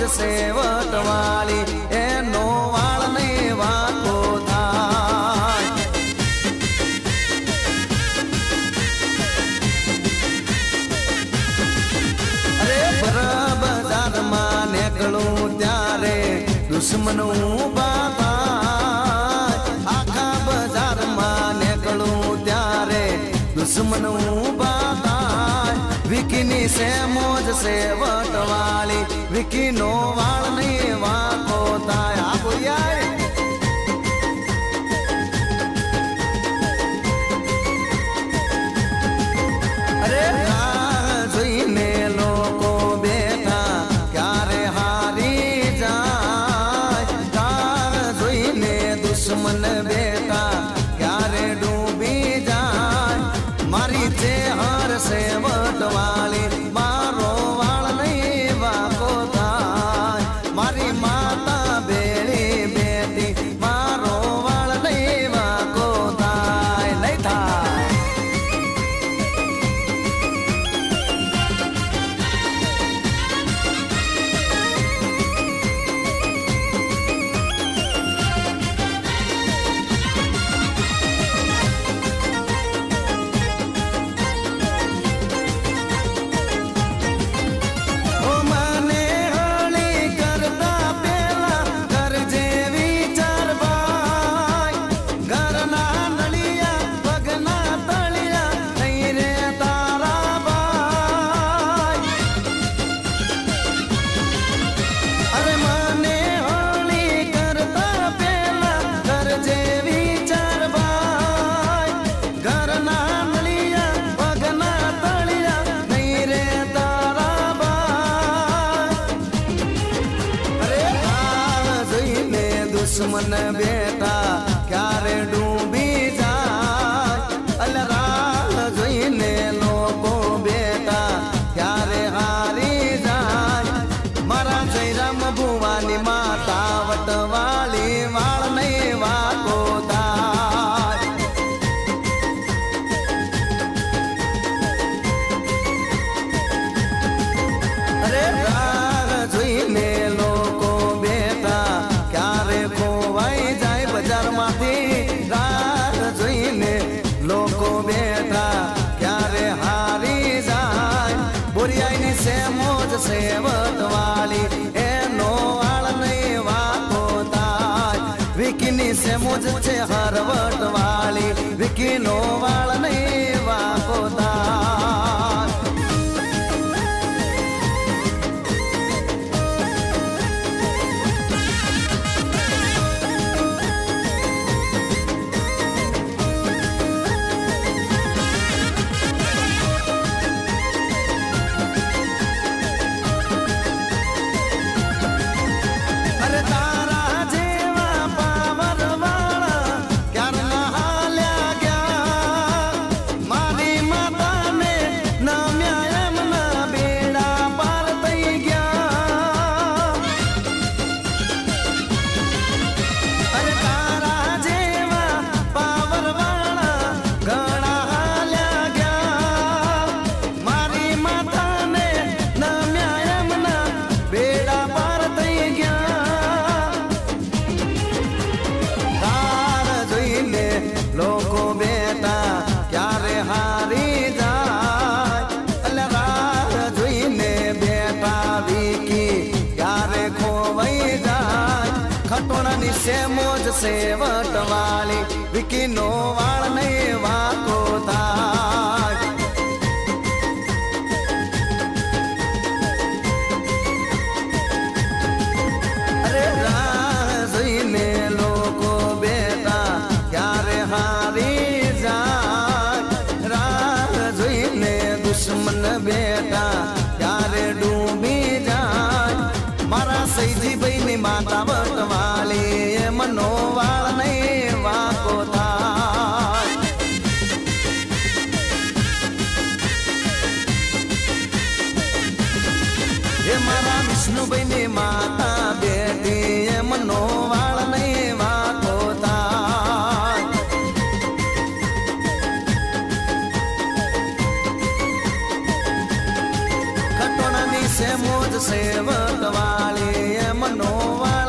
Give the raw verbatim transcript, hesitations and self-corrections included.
से वटवाली एनो वाळ नहीं वाको थाय। अरे बर बाजार में निकलूं त्यारे दुश्मन ऊभा थाय। आखा बाजार में निकलूं त्यारे दुश्मन ऊभा थाय। विकिनी से मोज से वटवाली विकी नो वाळ नहीं वाको थाय। आ बोलिया अरे जोईने लोको बेटा क्यारे हारी जाय। जोईने दुश्मन बेटा क्यारे डूबी जाय। मारी चेहर से वटवाली मारो वाळ नहीं वाको थाय। मारी माता बेड़ी बेटी मारो वाळ नहीं वाको थाय नहीं थाय। दुश्मन बेटा क्यारे डूबी जाय। अलरा जोईने लोको बेटा क्यारे हारी जाय। मारा जयराम भुवानी माता वटवाली वाळ नहीं वाको थाय। अरे जोईने लोको बेटा क्यारे खोवाई जाए बाजार माथी। राह जोईने लोको बेटा क्यारे हारी जाय। बोरियाईनी से मोज से वटवाली एनो वाळ नहीं वाको थाय। विकिनी से मोज छे हर वटवाली विकी नो वाळ नहीं वाको थाय। लोको बेटा क्यारे हारी जाय। अलरा जोईने बेटा विकी क्यारे खोवई जाय। खटोणानी से मोज से वटवाली विकी नो वाळ नहीं वाको थाय। अरे जोईने लोको बेटा क्यारे हारी जाय। राह जोईने दुश्मन बेटा क्यारे डूबी जाय। मारा सईजी बईनी माता वटवाली मनो वाळ नहीं वाको थाय। हे मारा विष्णु बईनी माता बेटी मनो वाळ नहीं वाको थाय। खटोणानी से मोज सेवक वाली एमनो वाल